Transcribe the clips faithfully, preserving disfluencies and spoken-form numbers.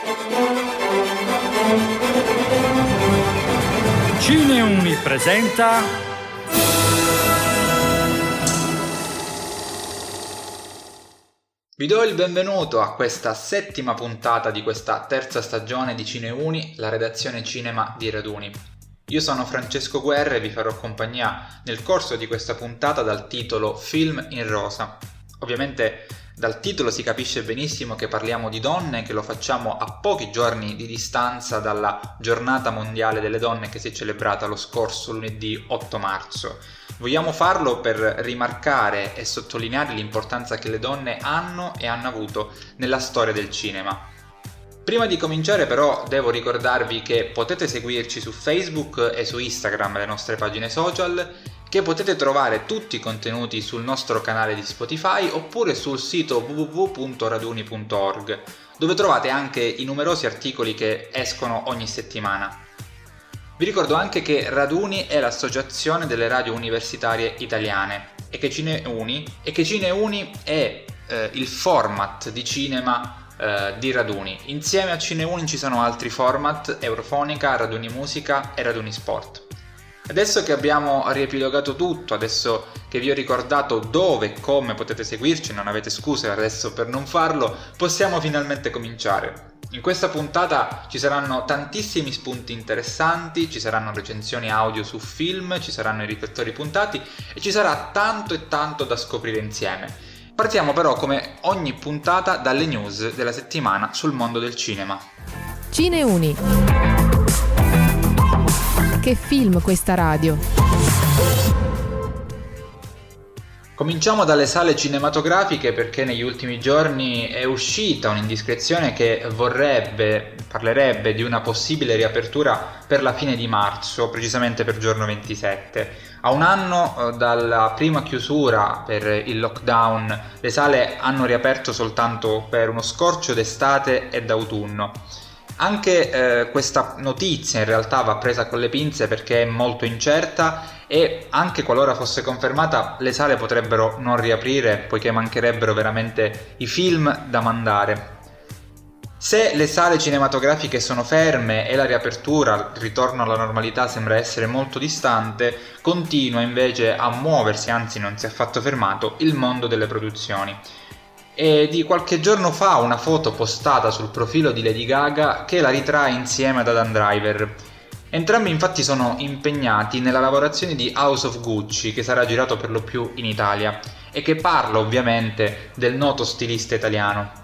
Cineuni presenta Vi do il benvenuto a questa settima puntata di questa terza stagione di Cineuni, la redazione cinema di Raduni. Io sono Francesco Guerra e vi farò compagnia nel corso di questa puntata dal titolo Film in rosa. Ovviamente dal titolo si capisce benissimo che parliamo di donne, che lo facciamo a pochi giorni di distanza dalla giornata mondiale delle donne che si è celebrata lo scorso lunedì otto marzo. Vogliamo farlo per rimarcare e sottolineare l'importanza che le donne hanno e hanno avuto nella storia del cinema. Prima di cominciare però devo ricordarvi che potete seguirci su Facebook e su Instagram, le nostre pagine social, che potete trovare tutti i contenuti sul nostro canale di Spotify oppure sul sito w w w punto raduni punto org, dove trovate anche i numerosi articoli che escono ogni settimana. Vi ricordo anche che Raduni è l'associazione delle radio universitarie italiane e che Cineuni, e che Cineuni è eh, il format di cinema eh, di Raduni. Insieme a Cineuni ci sono altri format: Eurofonica, Raduni Musica e Raduni Sport. Adesso che abbiamo riepilogato tutto, adesso che vi ho ricordato dove e come potete seguirci, non avete scuse adesso per non farlo, possiamo finalmente cominciare. In questa puntata ci saranno tantissimi spunti interessanti, ci saranno recensioni audio su film, ci saranno i riflettori puntati e ci sarà tanto e tanto da scoprire insieme. Partiamo però come ogni puntata dalle news della settimana sul mondo del cinema. Cineuni. Che film questa radio? Cominciamo dalle sale cinematografiche perché negli ultimi giorni è uscita un'indiscrezione che vorrebbe, parlerebbe di una possibile riapertura per la fine di marzo, precisamente per giorno ventisette. A un anno dalla prima chiusura per il lockdown, le sale hanno riaperto soltanto per uno scorcio d'estate e d'autunno. Anche eh, questa notizia in realtà va presa con le pinze perché è molto incerta e anche qualora fosse confermata le sale potrebbero non riaprire poiché mancherebbero veramente i film da mandare. Se le sale cinematografiche sono ferme e la riapertura, il ritorno alla normalità sembra essere molto distante, continua invece a muoversi, anzi non si è affatto fermato, il mondo delle produzioni. E di qualche giorno fa una foto postata sul profilo di Lady Gaga che la ritrae insieme ad Adam Driver. Entrambi infatti sono impegnati nella lavorazione di House of Gucci, che sarà girato per lo più in Italia e che parla ovviamente del noto stilista italiano.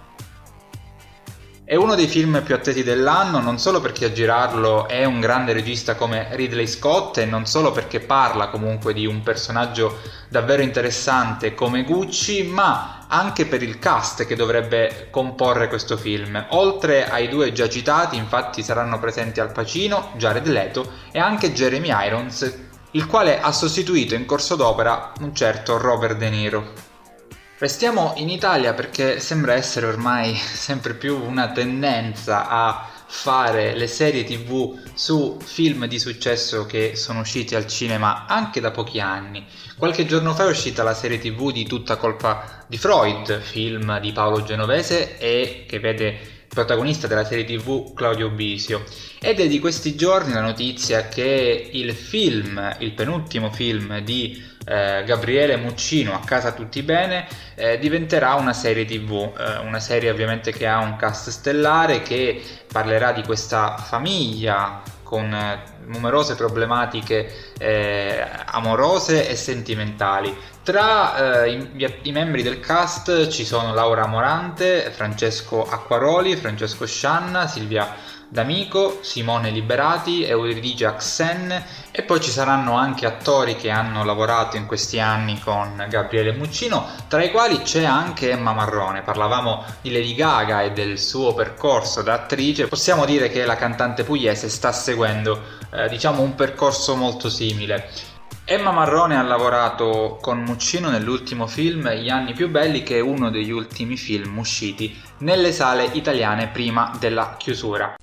È uno dei film più attesi dell'anno, non solo perché a girarlo è un grande regista come Ridley Scott e non solo perché parla comunque di un personaggio davvero interessante come Gucci, ma anche per il cast che dovrebbe comporre questo film. Oltre ai due già citati, infatti, saranno presenti Al Pacino, Jared Leto e anche Jeremy Irons, il quale ha sostituito in corso d'opera un certo Robert De Niro. Restiamo in Italia perché sembra essere ormai sempre più una tendenza a fare le serie tv su film di successo che sono usciti al cinema anche da pochi anni. Qualche giorno fa è uscita la serie tv di Tutta colpa di Freud, film di Paolo Genovese e che vede protagonista della serie tv Claudio Bisio. Ed è di questi giorni la notizia che il film, il penultimo film di eh, Gabriele Muccino, A casa tutti bene, eh, diventerà una serie tv, eh, una serie ovviamente che ha un cast stellare, che parlerà di questa famiglia con eh, numerose problematiche eh, amorose e sentimentali. Tra eh, i, i membri del cast ci sono Laura Morante, Francesco Acquaroli, Francesco Scianna, Silvia D'Amico, Simone Liberati, Euridice Axen e poi ci saranno anche attori che hanno lavorato in questi anni con Gabriele Muccino, tra i quali c'è anche Emma Marrone. Parlavamo di Lady Gaga e del suo percorso da attrice, possiamo dire che la cantante pugliese sta seguendo eh, diciamo un percorso molto simile. Emma Marrone ha lavorato con Muccino nell'ultimo film Gli anni più belli, che è uno degli ultimi film usciti nelle sale italiane prima della chiusura.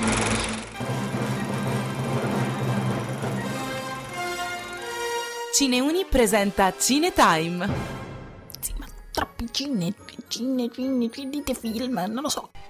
Cineuni presenta Cinetime. Sì, ma troppi cine, cine, cine, dite film, non lo so.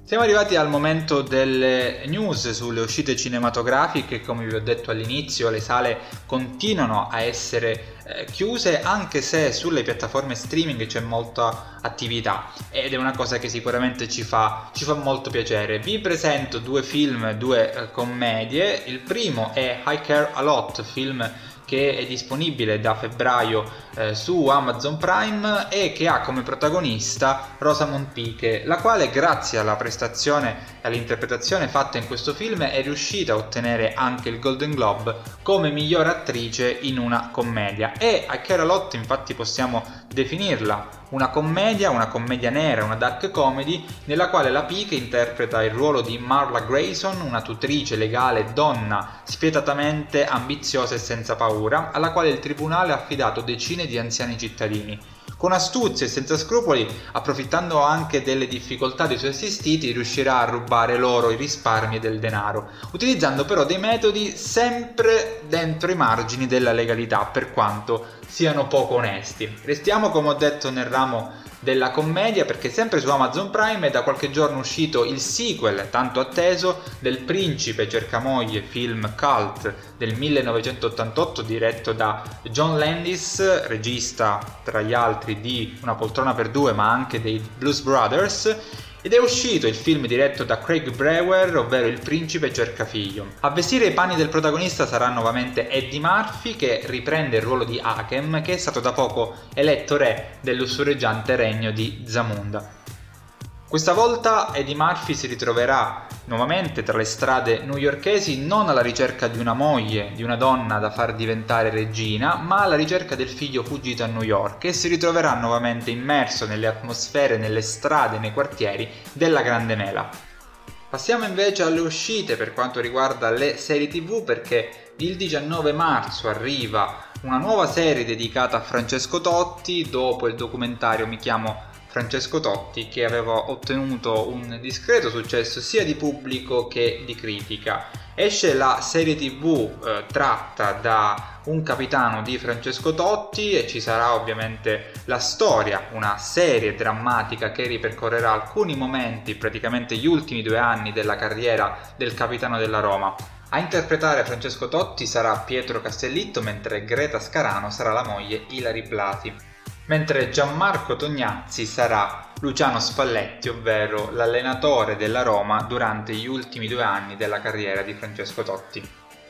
Siamo arrivati al momento delle news sulle uscite cinematografiche. Come vi ho detto all'inizio, le sale continuano a essere eh, chiuse, anche se sulle piattaforme streaming c'è molta attività ed è una cosa che sicuramente ci fa, ci fa molto piacere. Vi presento due film, due eh, commedie. Il primo è I Care A Lot, film che è disponibile da febbraio eh, su Amazon Prime e che ha come protagonista Rosamund Pike, la quale grazie alla prestazione e all'interpretazione fatta in questo film è riuscita a ottenere anche il Golden Globe come miglior attrice in una commedia. E I Care A Lot infatti possiamo definirla una commedia, una commedia nera, una dark comedy, nella quale la Pike interpreta il ruolo di Marla Grayson, una tutrice legale donna spietatamente ambiziosa e senza paura, alla quale il tribunale ha affidato decine di anziani cittadini. Con astuzia e senza scrupoli, approfittando anche delle difficoltà dei suoi assistiti, riuscirà a rubare loro i risparmi e del denaro, utilizzando però dei metodi sempre dentro i margini della legalità, per quanto siano poco onesti. Restiamo, come ho detto, nel ramo della commedia, perché sempre su Amazon Prime è da qualche giorno uscito il sequel tanto atteso del Principe Cercamoglie, film cult del millenovecentottantotto diretto da John Landis, regista tra gli altri di Una poltrona per due ma anche dei Blues Brothers. Ed è uscito il film diretto da Craig Brewer, ovvero Il Principe Cerca Figlio. A vestire i panni del protagonista sarà nuovamente Eddie Murphy, che riprende il ruolo di Hakem, che è stato da poco eletto re del lussureggiante regno di Zamunda. Questa volta Eddie Murphy si ritroverà nuovamente tra le strade newyorkesi, non alla ricerca di una moglie, di una donna da far diventare regina, ma alla ricerca del figlio fuggito a New York, e si ritroverà nuovamente immerso nelle atmosfere, nelle strade, nei quartieri della Grande Mela. Passiamo invece alle uscite per quanto riguarda le serie tv, perché il diciannove marzo arriva una nuova serie dedicata a Francesco Totti, dopo il documentario Mi chiamo Francesco Totti, che aveva ottenuto un discreto successo sia di pubblico che di critica. Esce la serie tv eh, tratta da un capitano di Francesco Totti e ci sarà ovviamente la storia, una serie drammatica che ripercorrerà alcuni momenti, praticamente gli ultimi due anni della carriera del capitano della Roma. A interpretare Francesco Totti sarà Pietro Castellitto, mentre Greta Scarano sarà la moglie Ilary Blasi. Mentre Gianmarco Tognazzi sarà Luciano Spalletti, ovvero l'allenatore della Roma durante gli ultimi due anni della carriera di Francesco Totti.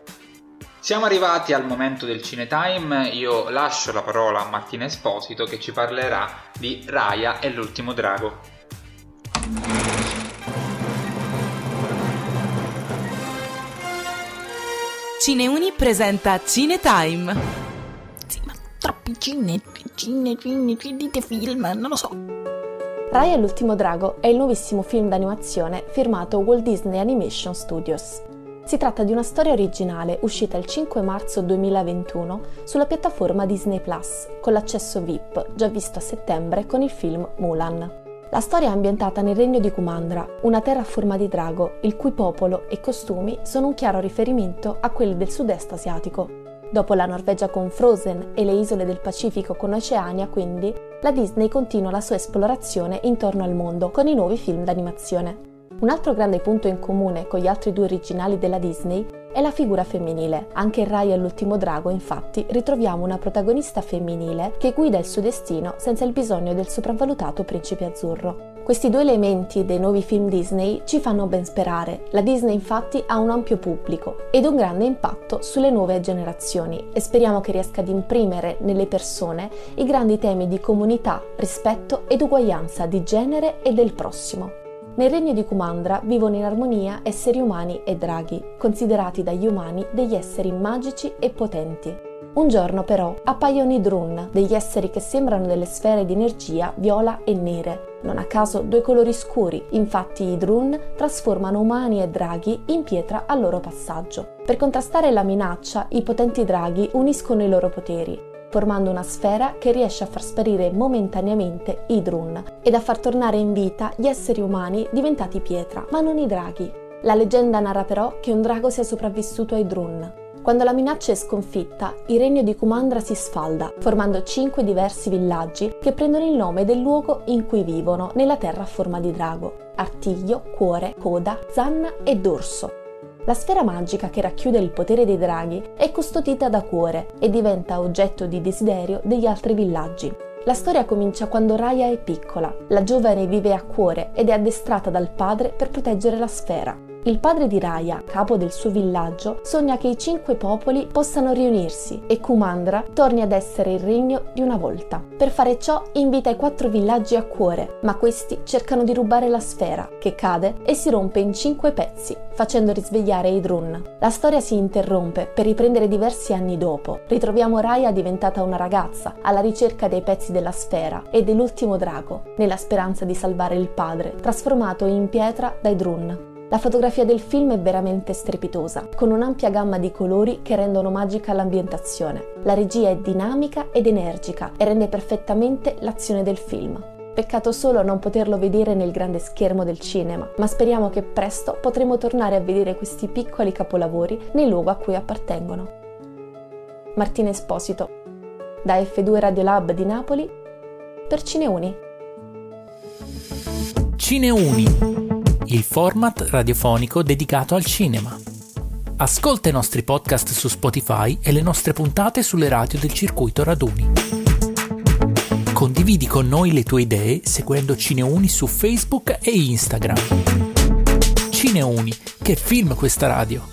Siamo arrivati al momento del Cinetime. Io lascio la parola a Martina Esposito, che ci parlerà di Raya e l'ultimo drago. Cineuni presenta Cinetime. Troppi cine, cine, cine, dite film, non lo so. Raya e l'ultimo drago è il nuovissimo film d'animazione firmato Walt Disney Animation Studios. Si tratta di una storia originale uscita il cinque marzo duemilaventuno sulla piattaforma Disney Plus, con l'accesso V I P, già visto a settembre con il film Mulan. La storia è ambientata nel regno di Kumandra, una terra a forma di drago, il cui popolo e costumi sono un chiaro riferimento a quelli del sud-est asiatico. Dopo la Norvegia con Frozen e le isole del Pacifico con Oceania, quindi, la Disney continua la sua esplorazione intorno al mondo con i nuovi film d'animazione. Un altro grande punto in comune con gli altri due originali della Disney è la figura femminile. Anche in Raya e l'ultimo drago, infatti, ritroviamo una protagonista femminile che guida il suo destino senza il bisogno del sopravvalutato principe azzurro. Questi due elementi dei nuovi film Disney ci fanno ben sperare. La Disney infatti ha un ampio pubblico ed un grande impatto sulle nuove generazioni e speriamo che riesca ad imprimere nelle persone i grandi temi di comunità, rispetto ed uguaglianza di genere e del prossimo. Nel regno di Kumandra vivono in armonia esseri umani e draghi, considerati dagli umani degli esseri magici e potenti. Un giorno però appaiono i Drun, degli esseri che sembrano delle sfere di energia viola e nere. Non a caso due colori scuri, infatti i Drun trasformano umani e draghi in pietra al loro passaggio. Per contrastare la minaccia, i potenti draghi uniscono i loro poteri, formando una sfera che riesce a far sparire momentaneamente i Drun ed a far tornare in vita gli esseri umani diventati pietra, ma non i draghi. La leggenda narra però che un drago sia sopravvissuto ai Drun. Quando la minaccia è sconfitta, il regno di Kumandra si sfalda, formando cinque diversi villaggi che prendono il nome del luogo in cui vivono nella terra a forma di drago: Artiglio, Cuore, Coda, Zanna e Dorso. La sfera magica che racchiude il potere dei draghi è custodita da Cuore e diventa oggetto di desiderio degli altri villaggi. La storia comincia quando Raya è piccola. La giovane vive a Cuore ed è addestrata dal padre per proteggere la sfera. Il padre di Raya, capo del suo villaggio, sogna che i cinque popoli possano riunirsi e Kumandra torni ad essere il regno di una volta. Per fare ciò invita i quattro villaggi a Cuore, ma questi cercano di rubare la sfera, che cade e si rompe in cinque pezzi, facendo risvegliare Idrun. La storia si interrompe per riprendere diversi anni dopo. Ritroviamo Raya diventata una ragazza alla ricerca dei pezzi della sfera e dell'ultimo drago, nella speranza di salvare il padre, trasformato in pietra da Idrun. La fotografia del film è veramente strepitosa, con un'ampia gamma di colori che rendono magica l'ambientazione. La regia è dinamica ed energica e rende perfettamente l'azione del film. Peccato solo non poterlo vedere nel grande schermo del cinema, ma speriamo che presto potremo tornare a vedere questi piccoli capolavori nel luogo a cui appartengono. Martina Esposito, da F due Radiolab di Napoli, per Cineuni. Cineuni, il format radiofonico dedicato al cinema. Ascolta i nostri podcast su Spotify e le nostre puntate sulle radio del circuito Raduni. Condividi con noi le tue idee seguendo Cineuni su Facebook e Instagram. Cineuni, che film questa radio!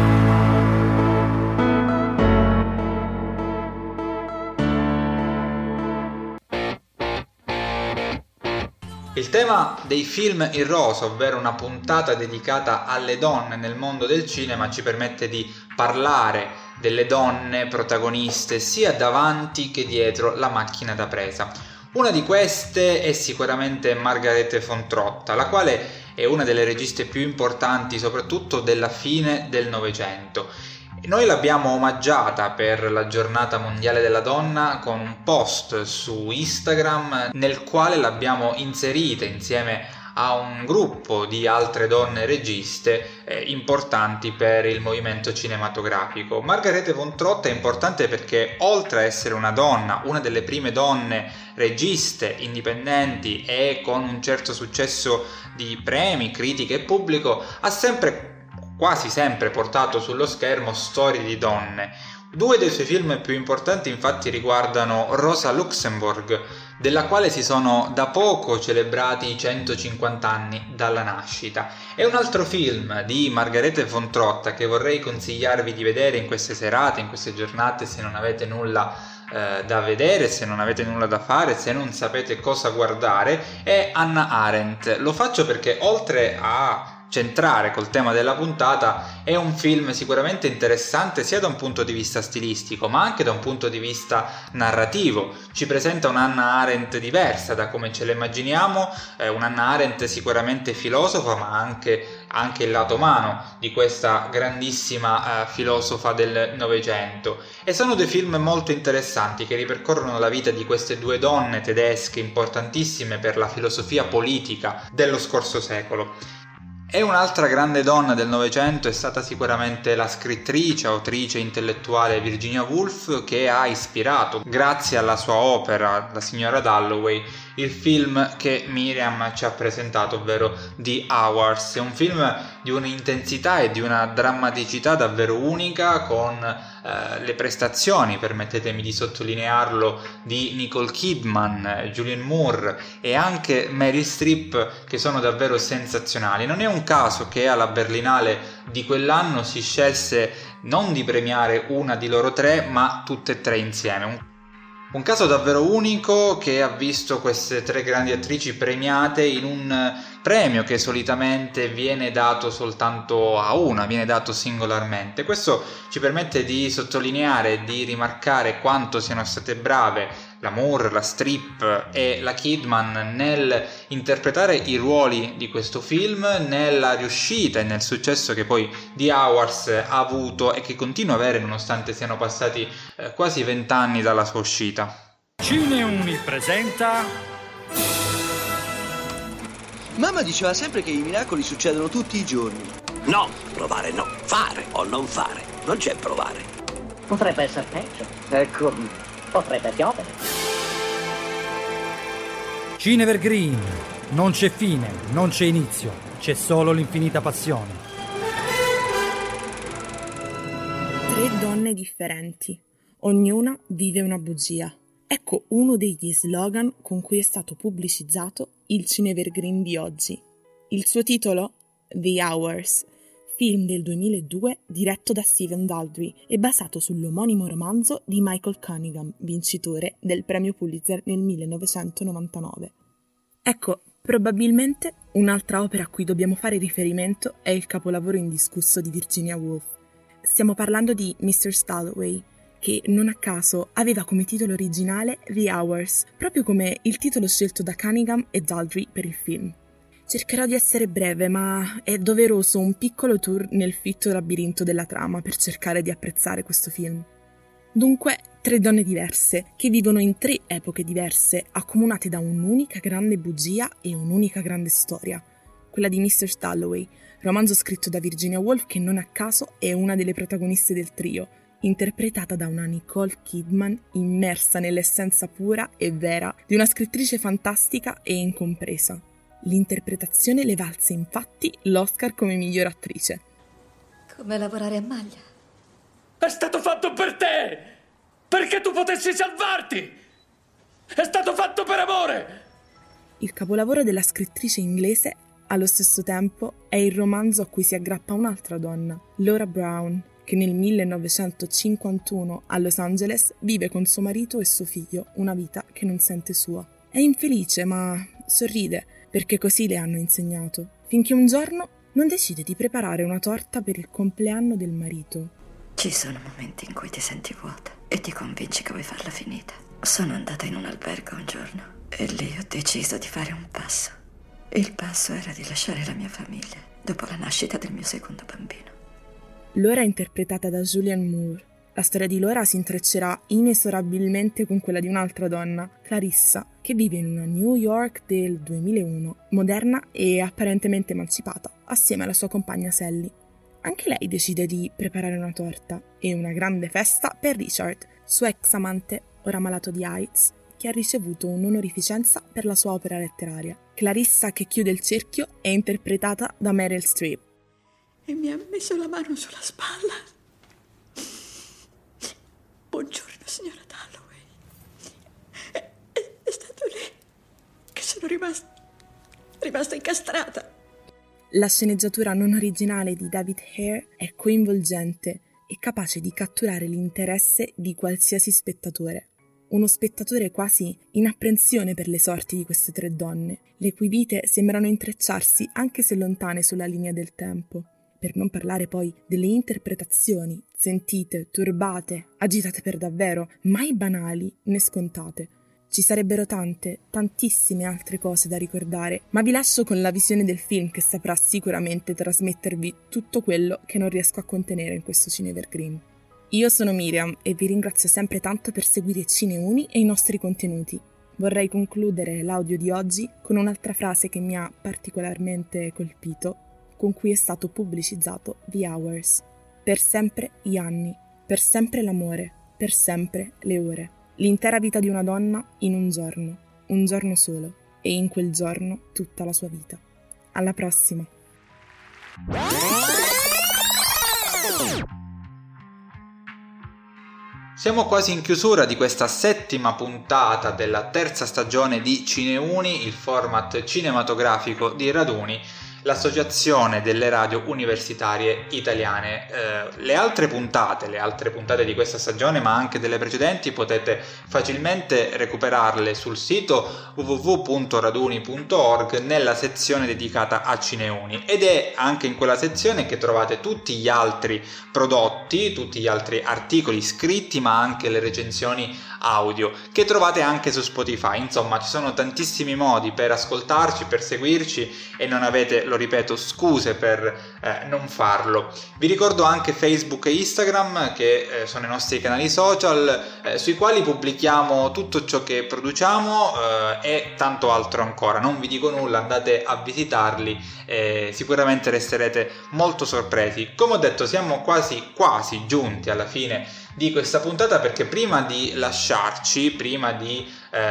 Il tema dei film in rosa, ovvero una puntata dedicata alle donne nel mondo del cinema, ci permette di parlare delle donne protagoniste sia davanti che dietro la macchina da presa. Una di queste è sicuramente Margarethe von Trotta, la quale è una delle registe più importanti soprattutto della fine del Novecento. Noi l'abbiamo omaggiata per la giornata mondiale della donna con un post su Instagram nel quale l'abbiamo inserita insieme a un gruppo di altre donne registe eh, importanti per il movimento cinematografico. Margarethe von Trotta è importante perché, oltre a essere una donna, una delle prime donne registe indipendenti e con un certo successo di premi, critiche e pubblico, ha sempre quasi sempre portato sullo schermo storie di donne. Due dei suoi film più importanti infatti riguardano Rosa Luxemburg, della quale si sono da poco celebrati i centocinquanta anni dalla nascita, e un altro film di Margarethe von Trotta che vorrei consigliarvi di vedere in queste serate, in queste giornate, se non avete nulla eh, da vedere, se non avete nulla da fare, se non sapete cosa guardare, è Hannah Arendt. Lo faccio perché, oltre a centrare col tema della puntata, è un film sicuramente interessante sia da un punto di vista stilistico ma anche da un punto di vista narrativo. Ci presenta un'Hannah Arendt diversa da come ce la immaginiamo, eh, un'Hannah Arendt sicuramente filosofa ma anche, anche il lato umano di questa grandissima eh, filosofa del Novecento. E sono due film molto interessanti che ripercorrono la vita di queste due donne tedesche importantissime per la filosofia politica dello scorso secolo. E un'altra grande donna del Novecento è stata sicuramente la scrittrice, autrice intellettuale Virginia Woolf, che ha ispirato, grazie alla sua opera La signora Dalloway, il film che Miriam ci ha presentato, ovvero The Hours. È un film di un'intensità e di una drammaticità davvero unica, con eh, le prestazioni, permettetemi di sottolinearlo, di Nicole Kidman, Julianne Moore e anche Meryl Streep, che sono davvero sensazionali. Non è un caso che alla Berlinale di quell'anno si scelse non di premiare una di loro tre, ma tutte e tre insieme. Un Un caso davvero unico che ha visto queste tre grandi attrici premiate in un premio che solitamente viene dato soltanto a una, viene dato singolarmente. Questo ci permette di sottolineare e di rimarcare quanto siano state brave la Moore, la Streep e la Kidman nel interpretare i ruoli di questo film, nella riuscita e nel successo che poi The Hours ha avuto e che continua a avere nonostante siano passati eh, quasi vent'anni dalla sua uscita. Cineuni presenta... Mamma diceva sempre che i miracoli succedono tutti i giorni. No, provare no, fare o non fare. non c'è provare. Potrebbe essere peggio. Ecco, potrebbe piovere. Cinevergreen. Non c'è fine, non c'è inizio, c'è solo l'infinita passione. Tre donne differenti. Ognuna vive una bugia. Ecco uno degli slogan con cui è stato pubblicizzato il Cinevergreen di oggi. Il suo titolo? The Hours, film del duemiladue diretto da Stephen Daldry e basato sull'omonimo romanzo di Michael Cunningham, vincitore del premio Pulitzer nel millenovecentonovantanove. Ecco, probabilmente un'altra opera a cui dobbiamo fare riferimento è il capolavoro indiscusso di Virginia Woolf. Stiamo parlando di mister Stalloway, che non a caso aveva come titolo originale The Hours, proprio come il titolo scelto da Cunningham e Daldry per il film. Cercherò di essere breve, ma è doveroso un piccolo tour nel fitto labirinto della trama per cercare di apprezzare questo film. Dunque, tre donne diverse, che vivono in tre epoche diverse, accomunate da un'unica grande bugia e un'unica grande storia. Quella di mister Stalloway, romanzo scritto da Virginia Woolf che non a caso è una delle protagoniste del trio, interpretata da una Nicole Kidman immersa nell'essenza pura e vera di una scrittrice fantastica e incompresa. L'interpretazione le valse infatti l'Oscar come miglior attrice. Come lavorare a maglia. È stato fatto per te! Perché tu potessi salvarti! È stato fatto per amore! Il capolavoro della scrittrice inglese, allo stesso tempo, è il romanzo a cui si aggrappa un'altra donna, Laura Brown, che nel millenovecentocinquantuno a Los Angeles vive con suo marito e suo figlio una vita che non sente sua. È infelice, ma sorride, perché così le hanno insegnato, finché un giorno non decide di preparare una torta per il compleanno del marito. Ci sono momenti in cui ti senti vuota e ti convinci che vuoi farla finita. Sono andata in un albergo un giorno e lì ho deciso di fare un passo. Il passo era di lasciare la mia famiglia dopo la nascita del mio secondo bambino. Laura è interpretata da Julianne Moore. La storia di Laura si intreccerà inesorabilmente con quella di un'altra donna, Clarissa, che vive in una New York del duemilauno, moderna e apparentemente emancipata, assieme alla sua compagna Sally. Anche lei decide di preparare una torta e una grande festa per Richard, suo ex amante, ora malato di AIDS, che ha ricevuto un'onorificenza per la sua opera letteraria. Clarissa, che chiude il cerchio, è interpretata da Meryl Streep. E mi ha messo la mano sulla spalla. Buongiorno, signora Dalloway. È, è, è stato lì che sono rimasta, rimasta incastrata. La sceneggiatura non originale di David Hare è coinvolgente e capace di catturare l'interesse di qualsiasi spettatore. Uno spettatore quasi in apprensione per le sorti di queste tre donne, le cui vite sembrano intrecciarsi anche se lontane sulla linea del tempo. Per non parlare poi delle interpretazioni, sentite, turbate, agitate per davvero, mai banali né scontate. Ci sarebbero tante, tantissime altre cose da ricordare, ma vi lascio con la visione del film che saprà sicuramente trasmettervi tutto quello che non riesco a contenere in questo Cinevergreen. Io sono Miriam e vi ringrazio sempre tanto per seguire Cineuni e i nostri contenuti. Vorrei concludere l'audio di oggi con un'altra frase che mi ha particolarmente colpito, con cui è stato pubblicizzato The Hours. Per sempre gli anni, per sempre l'amore, per sempre le ore. L'intera vita di una donna in un giorno, un giorno solo, e in quel giorno tutta la sua vita. Alla prossima! Siamo quasi in chiusura di questa settima puntata della terza stagione di Cineuni, il format cinematografico di Raduni, l'associazione delle radio universitarie italiane. Eh, le altre puntate, le altre puntate di questa stagione, ma anche delle precedenti, potete facilmente recuperarle sul sito w w w punto raduni punto org nella sezione dedicata a Cineuni, ed è anche in quella sezione che trovate tutti gli altri prodotti, tutti gli altri articoli scritti, ma anche le recensioni audio che trovate anche su Spotify. Insomma, ci sono tantissimi modi per ascoltarci, per seguirci, e non avete lo ripeto, scuse per eh, non farlo. Vi ricordo anche Facebook e Instagram, che eh, sono i nostri canali social, eh, sui quali pubblichiamo tutto ciò che produciamo eh, e tanto altro ancora. Non vi dico nulla, andate a visitarli e sicuramente resterete molto sorpresi. Come ho detto, siamo quasi quasi giunti alla fine di questa puntata, perché prima di lasciarci, prima di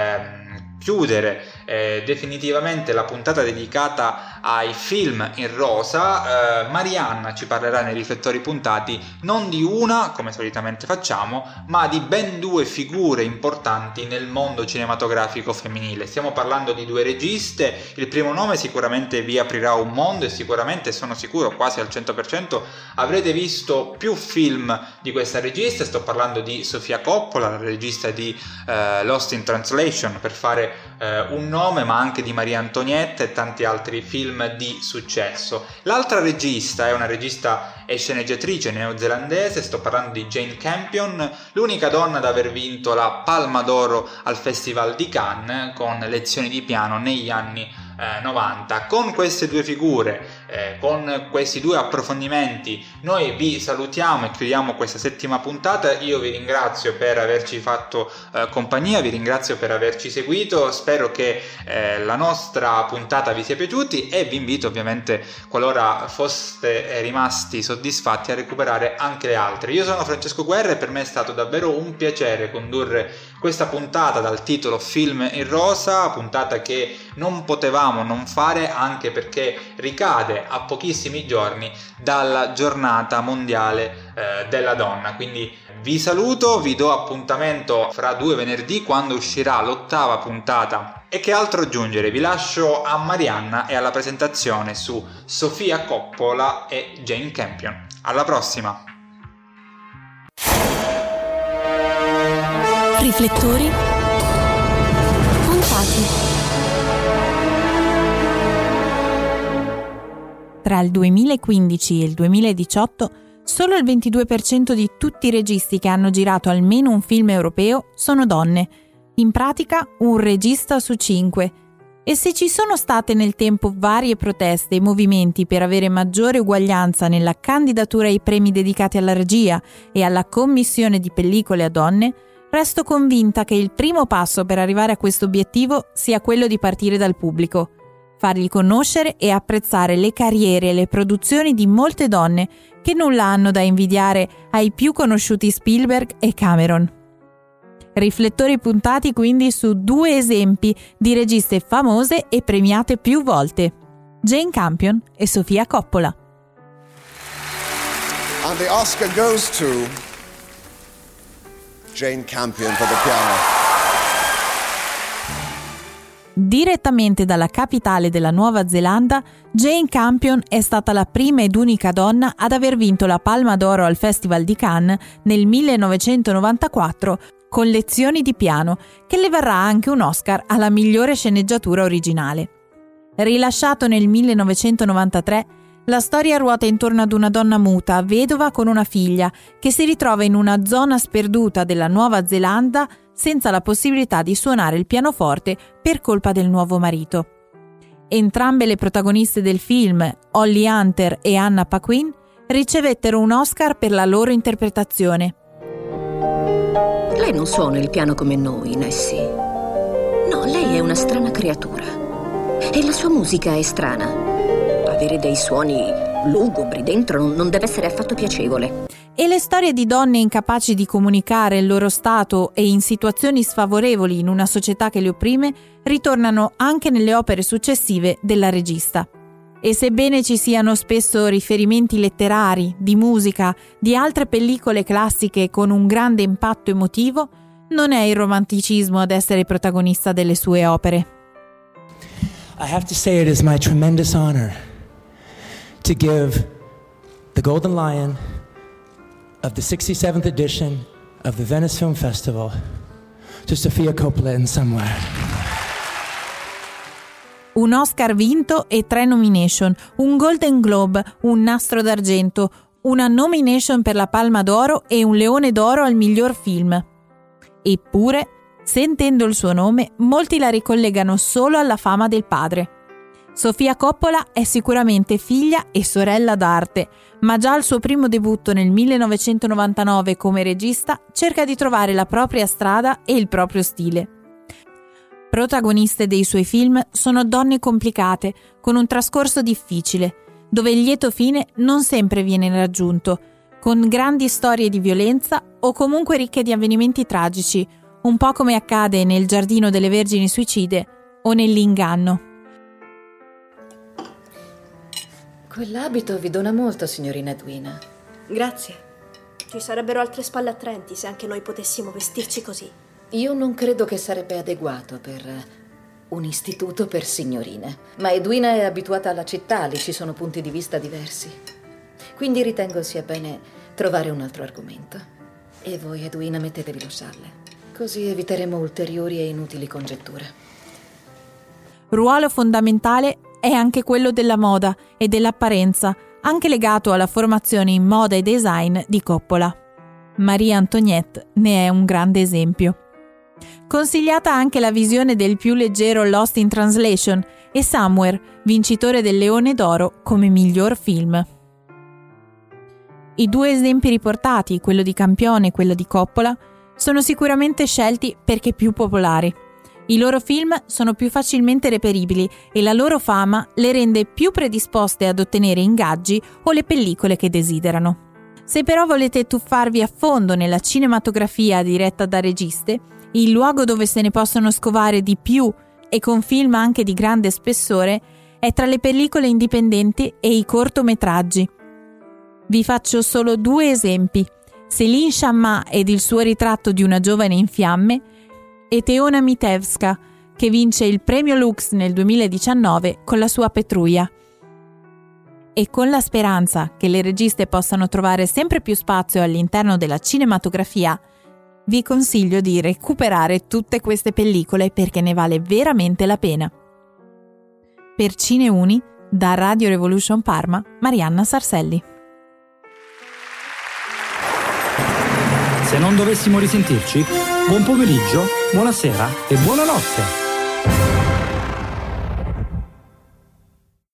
ehm, chiudere eh, definitivamente la puntata dedicata ai film in rosa, eh, Marianna ci parlerà nei riflettori puntati non di una, come solitamente facciamo, ma di ben due figure importanti nel mondo cinematografico femminile. Stiamo parlando di due registe. Il primo nome sicuramente vi aprirà un mondo e sicuramente, sono sicuro quasi al cento per cento, avrete visto più film di questa regista. Sto parlando di Sofia Coppola, la regista di eh, Lost in Translation, per fare eh, un nome, ma anche di Maria Antonietta e tanti altri film di successo. L'altra regista è una regista e sceneggiatrice neozelandese. Sto parlando di Jane Campion, l'unica donna ad aver vinto la Palma d'Oro al Festival di Cannes con Lezioni di piano negli anni Eh, novanta. Con queste due figure, eh, con questi due approfondimenti, noi vi salutiamo e chiudiamo questa settima puntata. Io vi ringrazio per averci fatto eh, compagnia, vi ringrazio per averci seguito, spero che eh, la nostra puntata vi sia piaciuti e vi invito ovviamente, qualora foste rimasti soddisfatti, a recuperare anche le altre. Io sono Francesco Guerra e per me è stato davvero un piacere condurre questa puntata dal titolo Film in rosa, puntata che non potevamo non fare, anche perché ricade a pochissimi giorni dalla giornata mondiale eh, della donna. Quindi vi saluto, vi do appuntamento fra due venerdì, quando uscirà l'ottava puntata. E che altro aggiungere? Vi lascio a Marianna e alla presentazione su Sofia Coppola e Jane Campion. Alla prossima! Riflettori puntati. Tra il duemilaquindici e il duemiladiciotto, solo il ventidue per cento di tutti i registi che hanno girato almeno un film europeo sono donne, in pratica un regista su cinque. E se ci sono state nel tempo varie proteste e movimenti per avere maggiore uguaglianza nella candidatura ai premi dedicati alla regia e alla commissione di pellicole a donne, resto convinta che il primo passo per arrivare a questo obiettivo sia quello di partire dal pubblico. Fargli conoscere e apprezzare le carriere e le produzioni di molte donne che nulla hanno da invidiare ai più conosciuti Spielberg e Cameron. Riflettori puntati quindi su due esempi di registe famose e premiate più volte: Jane Campion e Sofia Coppola. And the Oscar goes to Jane Campion for the piano. Direttamente dalla capitale della Nuova Zelanda, Jane Campion è stata la prima ed unica donna ad aver vinto la Palma d'Oro al Festival di Cannes nel millenovecentonovantaquattro con Lezioni di piano, che le varrà anche un Oscar alla migliore sceneggiatura originale. Rilasciato nel millenovecentonovantatré, la storia ruota intorno ad una donna muta, vedova con una figlia, che si ritrova in una zona sperduta della Nuova Zelanda senza la possibilità di suonare il pianoforte per colpa del nuovo marito. Entrambe le protagoniste del film, Holly Hunter e Anna Paquin, ricevettero un Oscar per la loro interpretazione. Lei non suona il piano come noi, Nessie. No, lei è una strana creatura. E la sua musica è strana. Avere dei suoni lugubri dentro non deve essere affatto piacevole. E le storie di donne incapaci di comunicare il loro stato e in situazioni sfavorevoli in una società che le opprime ritornano anche nelle opere successive della regista. E sebbene ci siano spesso riferimenti letterari, di musica, di altre pellicole classiche con un grande impatto emotivo, non è il romanticismo ad essere protagonista delle sue opere. I have to say it is my tremendous honor to give the Golden Lion of the sixty-seventh edition of the Venice Film Festival to Sofia Coppola in Somewhere. Un Oscar vinto e tre nomination, un Golden Globe, un Nastro d'Argento, una nomination per la Palma d'Oro e un Leone d'Oro al miglior film. Eppure, sentendo il suo nome, molti la ricollegano solo alla fama del padre. Sofia Coppola è sicuramente figlia e sorella d'arte, ma già al suo primo debutto nel millenovecentonovantanove come regista cerca di trovare la propria strada e il proprio stile. Protagoniste dei suoi film sono donne complicate, con un trascorso difficile, dove il lieto fine non sempre viene raggiunto, con grandi storie di violenza o comunque ricche di avvenimenti tragici, un po' come accade nel Giardino delle Vergini Suicide o nell'Inganno. Quell'abito vi dona molto, signorina Edwina. Grazie. Ci sarebbero altre spalle attraenti se anche noi potessimo vestirci così. Io non credo che sarebbe adeguato per un istituto per signorine. Ma Edwina è abituata alla città, lì ci sono punti di vista diversi. Quindi ritengo sia bene trovare un altro argomento. E voi, Edwina, mettetevi lo scialle. Così eviteremo ulteriori e inutili congetture. Ruolo fondamentale è anche quello della moda e dell'apparenza, anche legato alla formazione in moda e design di Coppola. Marie Antoinette ne è un grande esempio. Consigliata anche la visione del più leggero Lost in Translation e Somewhere, vincitore del Leone d'Oro come miglior film. I due esempi riportati, quello di Campione e quello di Coppola, sono sicuramente scelti perché più popolari. I loro film sono più facilmente reperibili e la loro fama le rende più predisposte ad ottenere ingaggi o le pellicole che desiderano. Se però volete tuffarvi a fondo nella cinematografia diretta da registe, il luogo dove se ne possono scovare di più e con film anche di grande spessore è tra le pellicole indipendenti e i cortometraggi. Vi faccio solo due esempi: Céline Sciamma ed il suo ritratto di una giovane in fiamme e Teona Mitevska, che vince il premio Lux nel duemiladiciannove con la sua Petruia. E con la speranza che le registe possano trovare sempre più spazio all'interno della cinematografia, vi consiglio di recuperare tutte queste pellicole perché ne vale veramente la pena. Per Cineuni, da Radio Revolution Parma, Marianna Sarselli. Se non dovessimo risentirci, buon pomeriggio, buonasera e buonanotte.